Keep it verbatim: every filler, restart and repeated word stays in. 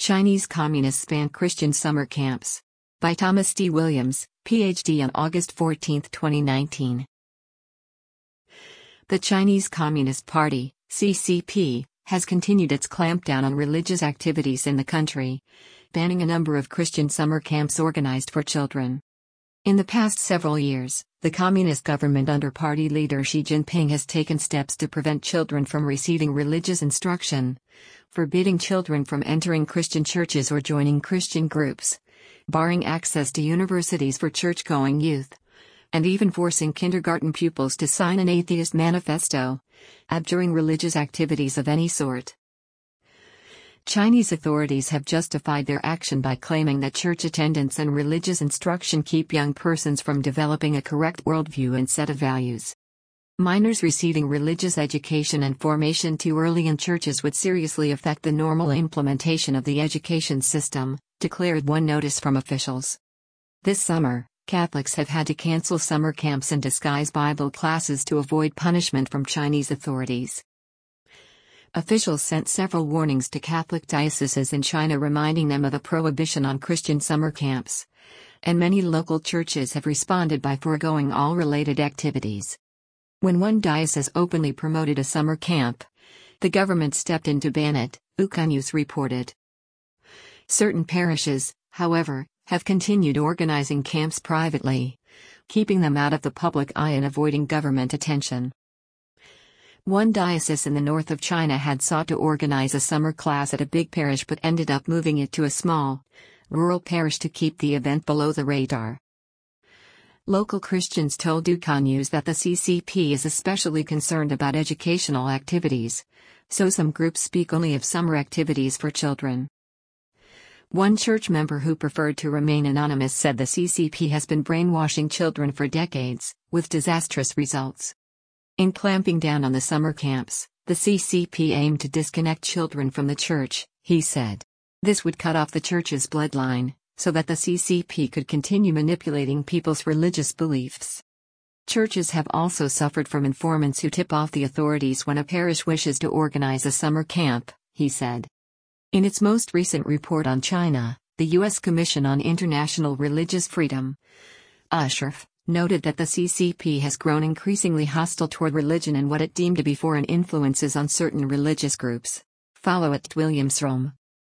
Chinese Communists Ban Christian Summer Camps. By Thomas D. Williams, P H D on August fourteenth, twenty nineteen. The Chinese Communist Party, C C P, has continued its clampdown on religious activities in the country, banning a number of Christian summer camps organized for children. In the past several years, the communist government under party leader Xi Jinping has taken steps to prevent children from receiving religious instruction, forbidding children from entering Christian churches or joining Christian groups, barring access to universities for church-going youth, and even forcing kindergarten pupils to sign an atheist manifesto, abjuring religious activities of any sort. Chinese authorities have justified their action by claiming that church attendance and religious instruction keep young persons from developing a correct worldview and set of values. Minors receiving religious education and formation too early in churches would seriously affect the normal implementation of the education system, declared one notice from officials. This summer, Catholics have had to cancel summer camps and disguise Bible classes to avoid punishment from Chinese authorities. Officials sent several warnings to Catholic dioceses in China reminding them of a prohibition on Christian summer camps, and many local churches have responded by foregoing all related activities. When one diocese openly promoted a summer camp, the government stepped in to ban it, Uknews reported. Certain parishes, however, have continued organizing camps privately, keeping them out of the public eye and avoiding government attention. One diocese in the north of China had sought to organize a summer class at a big parish but ended up moving it to a small, rural parish to keep the event below the radar. Local Christians told Uknews that the C C P is especially concerned about educational activities, so some groups speak only of summer activities for children. One church member who preferred to remain anonymous said the C C P has been brainwashing children for decades, with disastrous results. In clamping down on the summer camps, the C C P aimed to disconnect children from the church, he said. This would cut off the church's bloodline, so that the C C P could continue manipulating people's religious beliefs. Churches have also suffered from informants who tip off the authorities when a parish wishes to organize a summer camp, he said. In its most recent report on China, the U S Commission on International Religious Freedom, U S C I R F, noted that the C C P has grown increasingly hostile toward religion and what it deemed to be foreign influences on certain religious groups. Follow at Williams Rome.